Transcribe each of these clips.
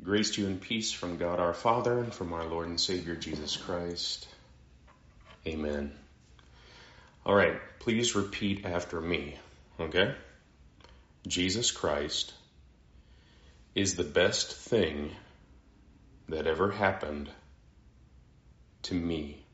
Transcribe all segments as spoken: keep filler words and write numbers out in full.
Grace to you and peace from God our Father and from our Lord and Savior Jesus Christ. Amen. All right, please repeat after me, okay? Jesus Christ is the best thing that ever happened to me.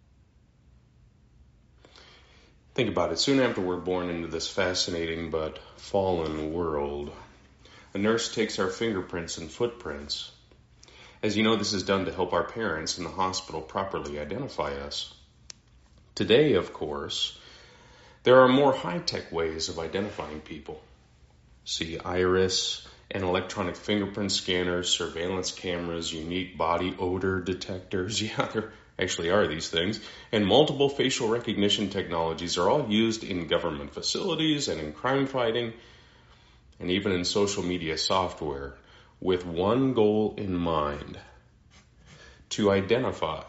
Think about it. Soon after we're born into this fascinating but fallen world, a nurse takes our fingerprints and footprints. As you know, this is done to help our parents in the hospital properly identify us. Today, of course, there are more high-tech ways of identifying people. See iris and electronic fingerprint scanners, surveillance cameras, unique body odor detectors. Yeah, there actually are these things. And multiple facial recognition technologies are all used in government facilities and in crime fighting, and even in social media software, with one goal in mind: to identify.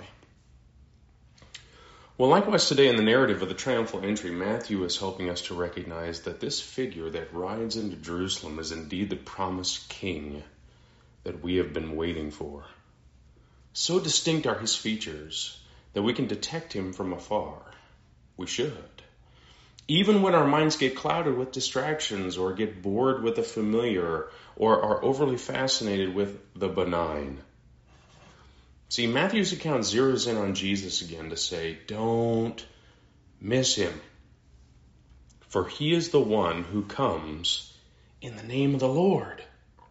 Well, likewise today in the narrative of the triumphal entry, Matthew is helping us to recognize that this figure that rides into Jerusalem is indeed the promised king that we have been waiting for. So distinct are his features that we can detect him from afar. We should. Even when our minds get clouded with distractions or get bored with the familiar or are overly fascinated with the benign. See, Matthew's account zeroes in on Jesus again to say, don't miss him. For he is the one who comes in the name of the Lord.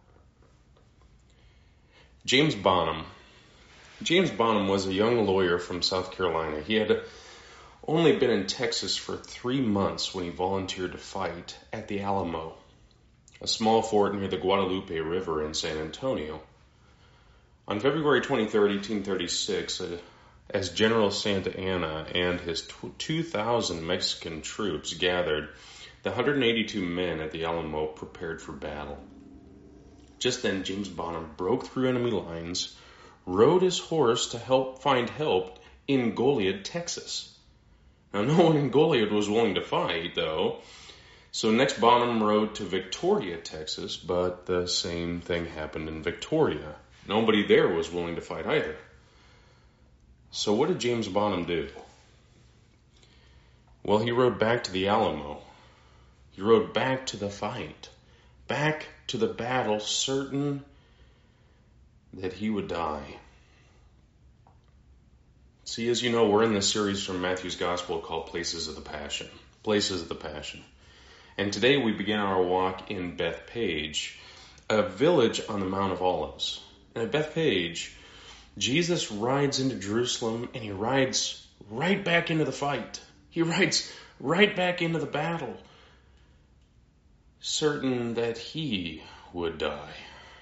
James Bonham. James Bonham was a young lawyer from South Carolina. He had only been in Texas for three months when he volunteered to fight at the Alamo, a small fort near the Guadalupe River in San Antonio. On February twenty-third, eighteen thirty-six, uh, as General Santa Anna and his two thousand Mexican troops gathered, the one hundred eighty-two men at the Alamo prepared for battle. Just then, James Bonham broke through enemy lines, rode his horse to help find help in Goliad, Texas. Now, no one in Goliad was willing to fight, though. So next, Bonham rode to Victoria, Texas, but the same thing happened in Victoria. Nobody there was willing to fight either. So what did James Bonham do? Well, he rode back to the Alamo. He rode back to the fight, back to the battle, certain that he would die. See, as you know, we're in this series from Matthew's Gospel called Places of the Passion. Places of the Passion. And today we begin our walk in Bethpage, a village on the Mount of Olives. And at Bethpage, Jesus rides into Jerusalem and he rides right back into the fight. He rides right back into the battle, certain that he would die.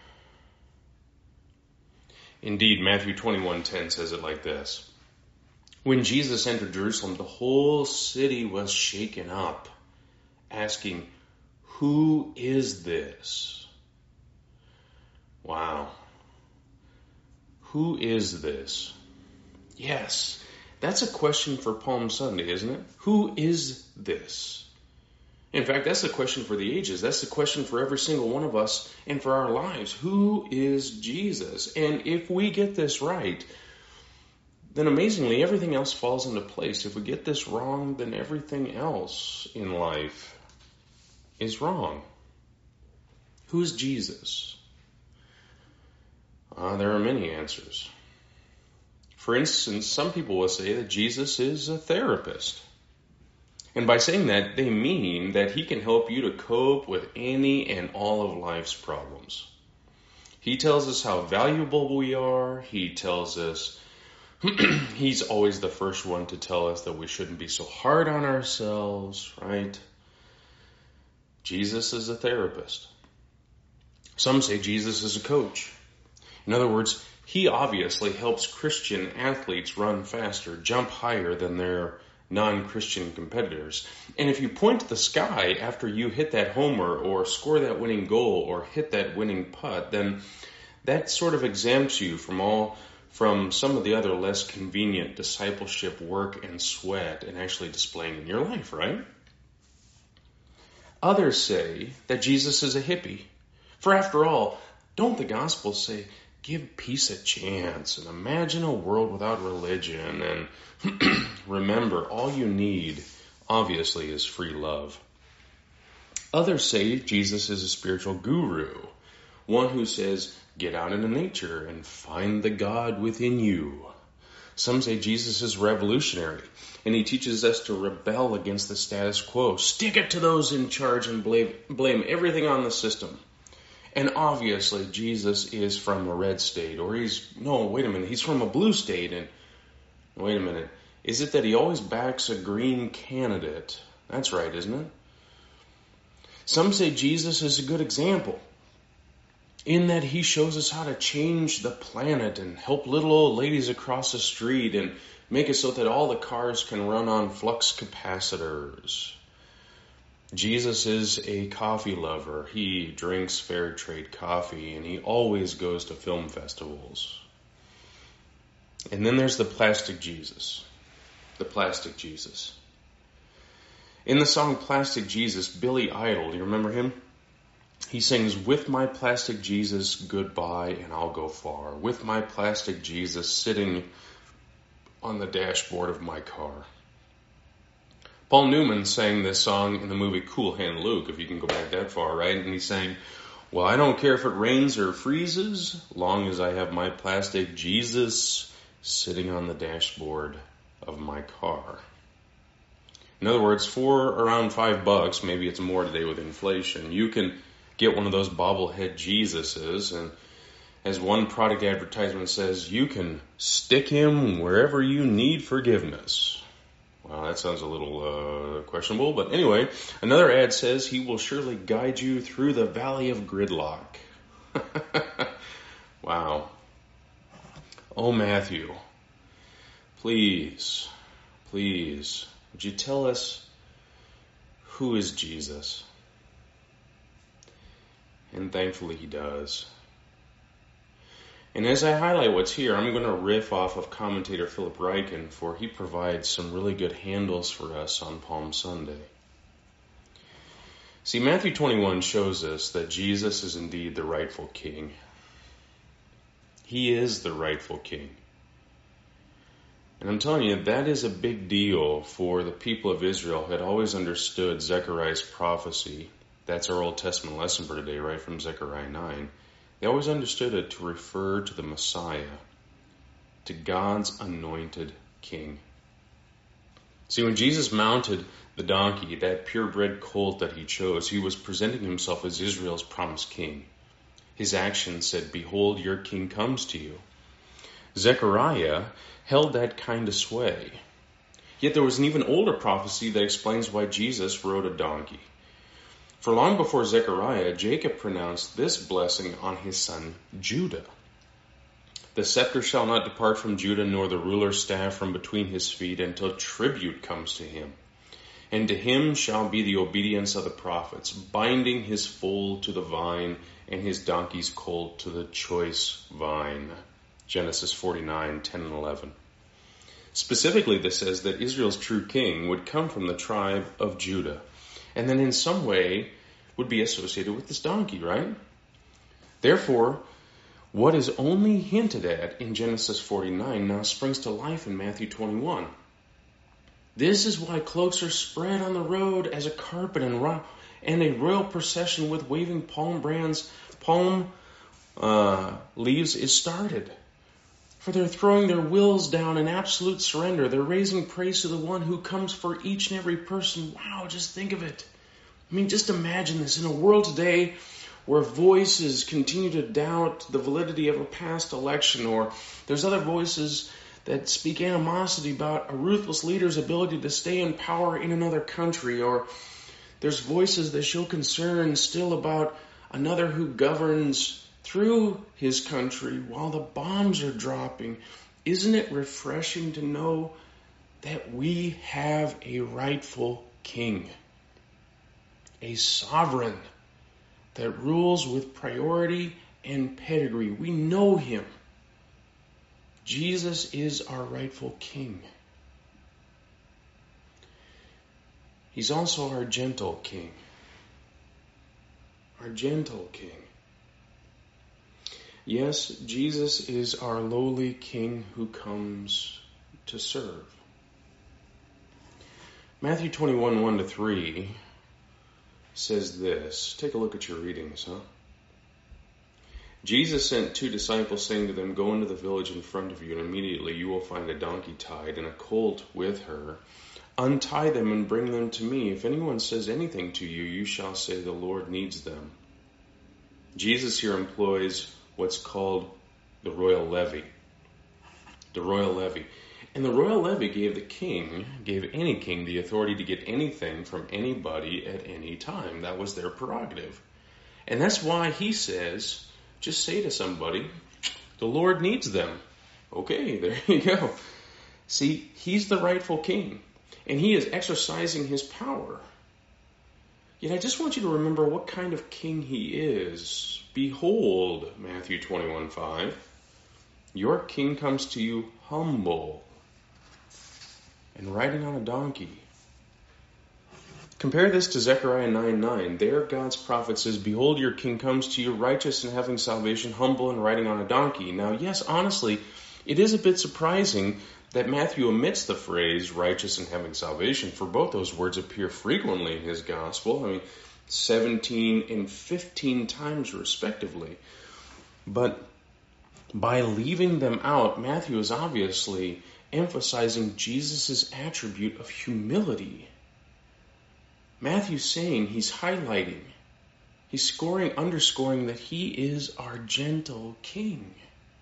Indeed, Matthew twenty-one ten says it like this. When Jesus entered Jerusalem, the whole city was shaken up, asking, "Who is this?" Wow. Who is this? Yes, that's a question for Palm Sunday, isn't it? Who is this? In fact, that's the question for the ages. That's the question for every single one of us and for our lives. Who is Jesus? And if we get this right, then amazingly, everything else falls into place. If we get this wrong, then everything else in life is wrong. Who's Jesus? Uh, there are many answers. For instance, some people will say that Jesus is a therapist. And by saying that, they mean that he can help you to cope with any and all of life's problems. He tells us how valuable we are. He tells us he's always the first one to tell us that we shouldn't be so hard on ourselves, right? Jesus is a therapist. Some say Jesus is a coach. In other words, he obviously helps Christian athletes run faster, jump higher than their non-Christian competitors. And if you point to the sky after you hit that homer or score that winning goal or hit that winning putt, then that sort of exempts you from all from some of the other less convenient discipleship work and sweat and actually displaying in your life, right? Others say that Jesus is a hippie. For after all, Don't the Gospels say, give peace a chance and imagine a world without religion and remember, all you need, obviously, is free love. Others say Jesus is a spiritual guru, one who says, get out into nature and find the God within you. Some say Jesus is revolutionary, and he teaches us to rebel against the status quo. Stick it to those in charge and blame, blame everything on the system. And obviously, Jesus is from a red state, or he's, no, wait a minute, he's from a blue state, and wait a minute, is it that he always backs a green candidate? That's right, isn't it? Some say Jesus is a good example, in that he shows us how to change the planet and help little old ladies across the street and make it so that all the cars can run on flux capacitors. Jesus is a coffee lover. He drinks fair trade coffee, and he always goes to film festivals. And then there's the plastic Jesus. The plastic Jesus. In the song Plastic Jesus, Billy Idol, do you remember him? He sings, with my plastic Jesus, goodbye, and I'll go far. With my plastic Jesus sitting on the dashboard of my car. Paul Newman sang this song in the movie Cool Hand Luke, if you can go back that far, right? And he sang, well, I don't care if it rains or freezes, long as I have my plastic Jesus sitting on the dashboard of my car. In other words, for around five bucks, maybe it's more today with inflation, you can get one of those bobblehead Jesuses, and as one product advertisement says, you can stick him wherever you need forgiveness. Well, that sounds a little uh, questionable, but anyway, another ad says he will surely guide you through the valley of gridlock. Wow. Oh, Matthew, please, please, would you tell us who is Jesus? And thankfully he does. And as I highlight what's here, I'm going to riff off of commentator Philip Ryken, for he provides some really good handles for us on Palm Sunday. See, Matthew twenty-one shows us that Jesus is indeed the rightful king. He is the rightful king. And I'm telling you, that is a big deal for the people of Israel who had always understood Zechariah's prophecy. That's our Old Testament lesson for today, right from Zechariah nine. They always understood it to refer to the Messiah, to God's anointed king. See, when Jesus mounted the donkey, that purebred colt that he chose, he was presenting himself as Israel's promised king. His actions said, behold, your king comes to you. Zechariah held that kind of sway. Yet there was an even older prophecy that explains why Jesus rode a donkey. For long before Zechariah, Jacob pronounced this blessing on his son Judah. The scepter shall not depart from Judah, nor the ruler's staff from between his feet, until tribute comes to him. And to him shall be the obedience of the prophets, binding his foal to the vine, and his donkey's colt to the choice vine. Genesis forty-nine, ten and eleven. Specifically, this says that Israel's true king would come from the tribe of Judah, and then in some way would be associated with this donkey, right? Therefore, what is only hinted at in Genesis forty-nine now springs to life in Matthew twenty-one. This is why cloaks are spread on the road as a carpet, and, ro- and a royal procession with waving palm brands, palm uh, leaves is started. For they're throwing their wills down in absolute surrender. They're raising praise to the one who comes for each and every person. Wow, just think of it. I mean, just imagine this. In a world today where voices continue to doubt the validity of a past election, or there's other voices that speak animosity about a ruthless leader's ability to stay in power in another country, or there's voices that show concern still about another who governs through his country while the bombs are dropping. Isn't it refreshing to know that we have a rightful king, a sovereign that rules with priority and pedigree? We know him. Jesus is our rightful king. He's also our gentle king. Our gentle king. Yes, Jesus is our lowly King who comes to serve. Matthew twenty-one, one to three says this. Take a look at your readings, huh? Jesus sent two disciples, saying to them, "Go into the village in front of you, and immediately you will find a donkey tied and a colt with her. Untie them and bring them to me. If anyone says anything to you, you shall say the Lord needs them." Jesus here employs what's called the royal levy. The royal levy. And the royal levy gave the king, gave any king the authority to get anything from anybody at any time. That was their prerogative. And that's why he says, just say to somebody, the Lord needs them. Okay, there you go. See, he's the rightful king, and he is exercising his power. Yet I just want you to remember what kind of king he is. Behold, Matthew twenty-one, five, your king comes to you humble and riding on a donkey. Compare this to Zechariah nine, nine. There God's prophet says, "Behold, your king comes to you righteous and having salvation, humble and riding on a donkey." Now, yes, honestly, it is a bit surprising that Matthew omits the phrase righteous and having salvation, for both those words appear frequently in his gospel. I mean, seventeen and fifteen times respectively. But by leaving them out, Matthew is obviously emphasizing Jesus' attribute of humility. Matthew's saying, he's highlighting, he's scoring, underscoring that he is our gentle king.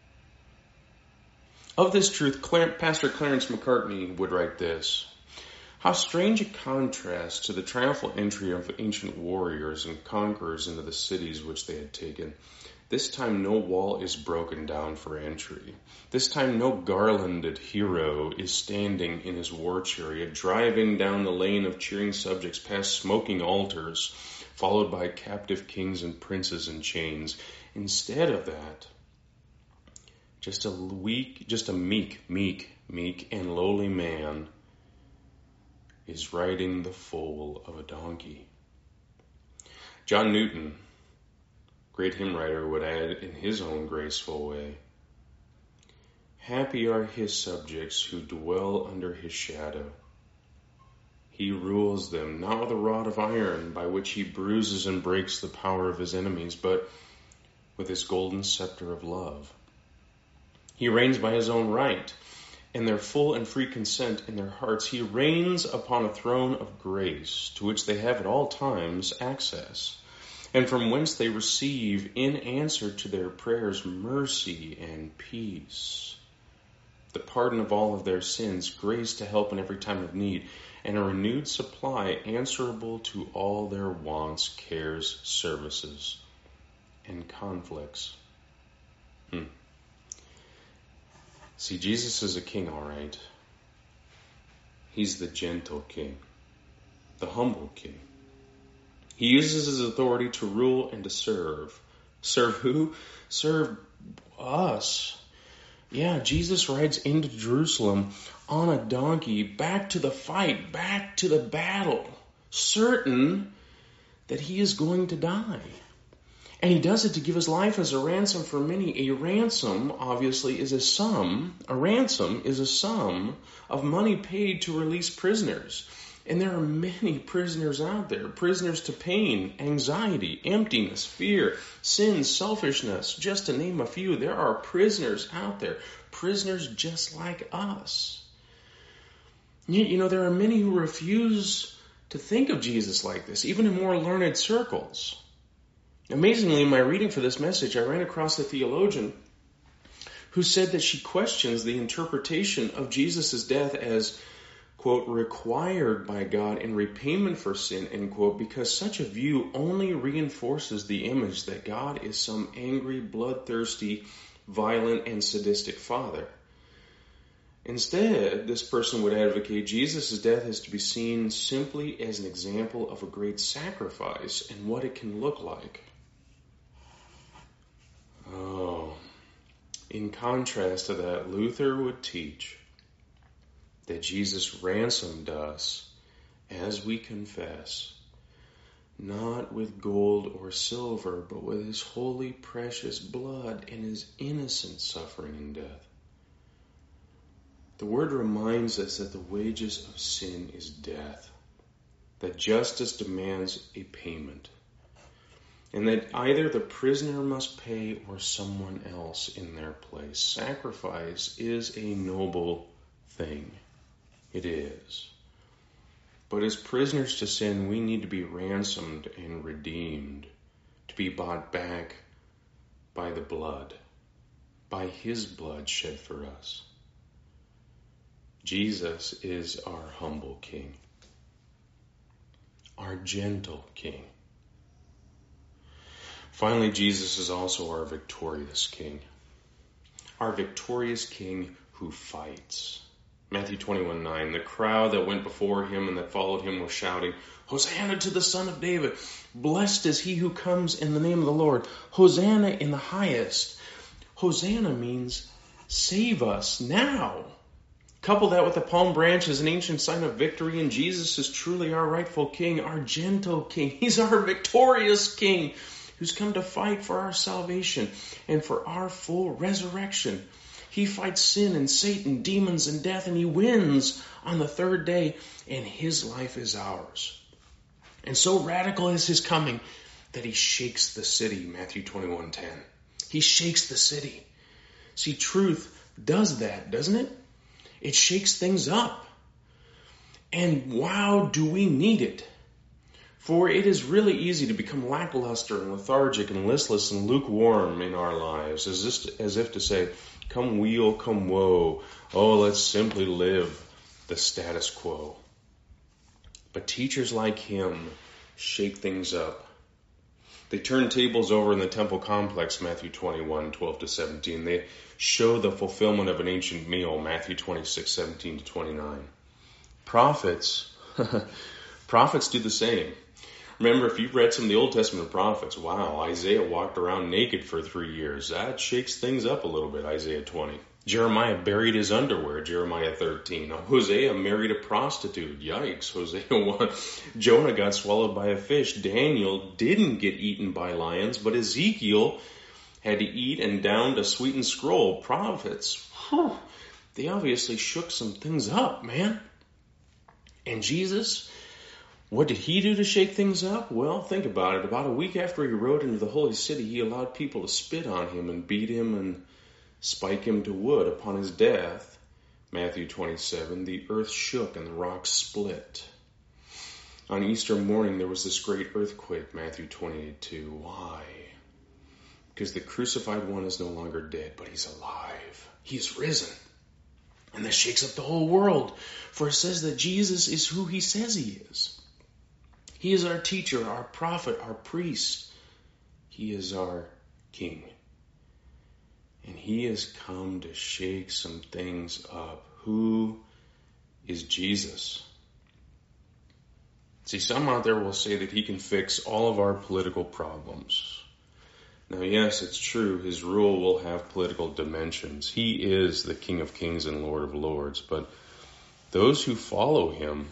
Of this truth, Pastor Clarence McCartney would write this: "How strange a contrast to the triumphal entry of ancient warriors and conquerors into the cities which they had taken. This time no wall is broken down for entry. This time no garlanded hero is standing in his war chariot, driving down the lane of cheering subjects past smoking altars, followed by captive kings and princes in chains. Instead of that, just a weak, just a meek, meek, meek and lowly man is riding the foal of a donkey." John Newton, great hymn writer, would add in his own graceful way, "Happy are his subjects who dwell under his shadow. He rules them not with a rod of iron by which he bruises and breaks the power of his enemies, but with his golden scepter of love. He reigns by his own right, and their full and free consent in their hearts. He reigns upon a throne of grace to which they have at all times access, and from whence they receive in answer to their prayers mercy and peace, the pardon of all of their sins, grace to help in every time of need, and a renewed supply answerable to all their wants, cares, services, and conflicts." Hmm. See, Jesus is a king, all right. He's the gentle king, the humble king. He uses his authority to rule and to serve. Serve who? Serve us. Yeah, Jesus rides into Jerusalem on a donkey, back to the fight, back to the battle, certain that he is going to die. And he does it to give his life as a ransom for many. A ransom, obviously, is a sum. A ransom is a sum of money paid to release prisoners. And there are many prisoners out there. Prisoners to pain, anxiety, emptiness, fear, sin, selfishness, just to name a few. There are prisoners out there. Prisoners just like us. Yet, you know, there are many who refuse to think of Jesus like this, even in more learned circles. Amazingly, in my reading for this message, I ran across a theologian who said that she questions the interpretation of Jesus' death as, quote, required by God in repayment for sin, end quote, because such a view only reinforces the image that God is some angry, bloodthirsty, violent, and sadistic father. Instead, this person would advocate Jesus' death is to be seen simply as an example of a great sacrifice and what it can look like. Oh, in contrast to that, Luther would teach that Jesus ransomed us as we confess, not with gold or silver, but with his holy, precious blood and his innocent suffering and death. The word reminds us that the wages of sin is death, that justice demands a payment, and that either the prisoner must pay or someone else in their place. Sacrifice is a noble thing. It is. But as prisoners to sin, we need to be ransomed and redeemed, to be bought back by the blood, by his blood shed for us. Jesus is our humble King, our gentle King. Finally, Jesus is also our victorious King, our victorious King who fights. Matthew twenty-one nine, the crowd that went before him and that followed him were shouting, Hosanna to the Son of David. Blessed is he who comes in the name of the Lord. Hosanna in the highest. Hosanna means save us now. Couple that with the palm branch as an ancient sign of victory, and Jesus is truly our rightful King, our gentle King. He's our victorious King who's come to fight for our salvation and for our full resurrection. He fights sin and Satan, demons and death, and he wins on the third day, and his life is ours. And so radical is his coming that he shakes the city, Matthew twenty-one ten. He shakes the city. See, truth does that, doesn't it? It shakes things up. And wow, do we need it. For it is really easy to become lackluster and lethargic and listless and lukewarm in our lives, as if, as if to say, come weal, come woe. Oh, let's simply live the status quo. But teachers like him shake things up. They turn tables over in the temple complex, Matthew twenty-one twelve to seventeen. They show the fulfillment of an ancient meal, Matthew twenty-six seventeen to twenty-nine. Prophets, prophets do the same. Remember, if you've read some of the Old Testament prophets, wow, Isaiah walked around naked for three years. That shakes things up a little bit, Isaiah twenty. Jeremiah buried his underwear, Jeremiah thirteen. Hosea married a prostitute. Yikes, Hosea one. Jonah got swallowed by a fish. Daniel didn't get eaten by lions, but Ezekiel had to eat and downed a sweetened scroll. Prophets, whew, they obviously shook some things up, man. And Jesus, what did he do to shake things up? Well, think about it. About a week after he rode into the holy city, he allowed people to spit on him and beat him and spike him to wood. Upon his death, Matthew twenty-seven, the earth shook and the rocks split. On Easter morning, there was this great earthquake, Matthew twenty-eight two. Why? Because the crucified one is no longer dead, but he's alive. He's risen. And this shakes up the whole world, for it says that Jesus is who he says he is. He is our teacher, our prophet, our priest. He is our King. And he has come to shake some things up. Who is Jesus? See, some out there will say that he can fix all of our political problems. Now, yes, it's true. His rule will have political dimensions. He is the King of Kings and Lord of Lords. But those who follow him,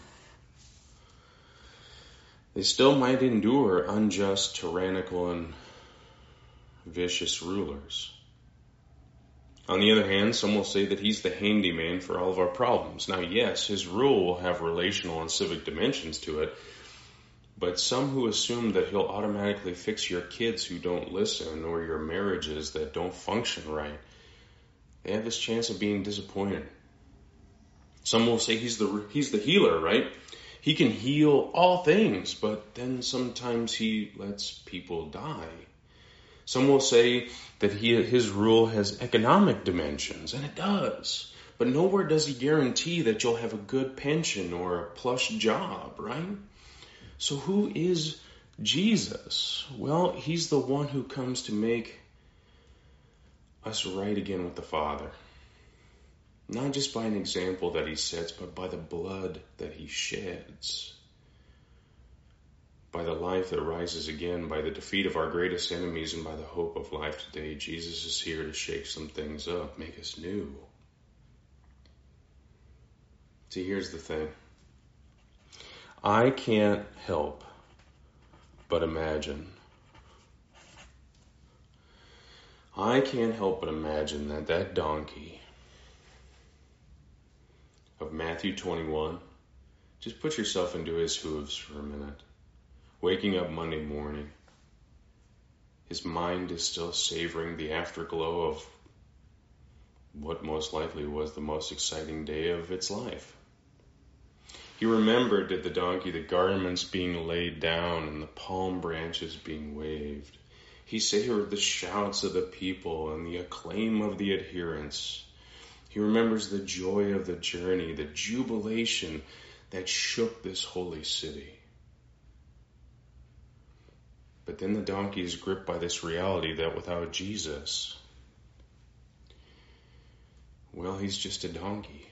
they still might endure unjust, tyrannical, and vicious rulers. On the other hand, some will say that he's the handyman for all of our problems. Now, yes, his rule will have relational and civic dimensions to it, but some who assume that he'll automatically fix your kids who don't listen or your marriages that don't function right, they have this chance of being disappointed. Some will say he's the he's the healer, right? He can heal all things, but then sometimes he lets people die. Some will say that he, his rule has economic dimensions, and it does. But nowhere does he guarantee that you'll have a good pension or a plush job, right? So who is Jesus? Well, he's the one who comes to make us right again with the Father. Not just by an example that he sets, but by the blood that he sheds. By the life that rises again, by the defeat of our greatest enemies, and by the hope of life today. Jesus is here to shake some things up, make us new. See, here's the thing. I can't help but imagine. I can't help but imagine that that donkey of Matthew twenty-one, just put yourself into his hooves for a minute. Waking up Monday morning, his mind is still savoring the afterglow of what most likely was the most exciting day of its life. He remembered at the donkey the garments being laid down and the palm branches being waved. He savored the shouts of the people and the acclaim of the adherents. He remembers the joy of the journey, the jubilation that shook this holy city. But then the donkey is gripped by this reality that without Jesus, well, he's just a donkey.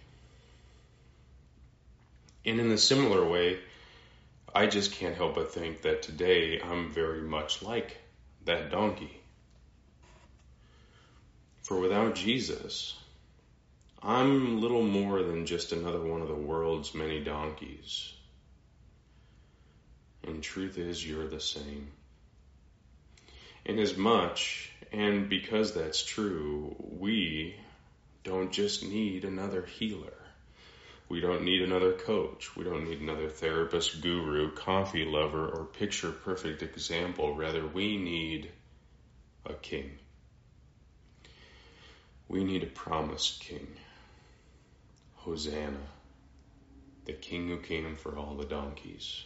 And in a similar way, I just can't help but think that today I'm very much like that donkey. For without Jesus, I'm little more than just another one of the world's many donkeys. And truth is, you're the same. Inasmuch, and because that's true, we don't just need another healer. We don't need another coach. We don't need another therapist, guru, coffee lover, or picture-perfect example. Rather, we need a king. We need a promised king. Hosanna, the king who came for all the donkeys.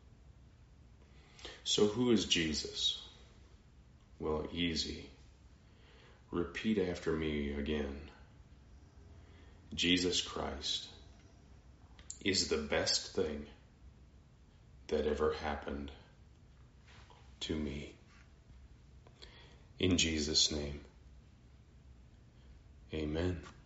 So who is Jesus? Well, easy. Repeat after me again. Jesus Christ is the best thing that ever happened to me. In Jesus' name, amen.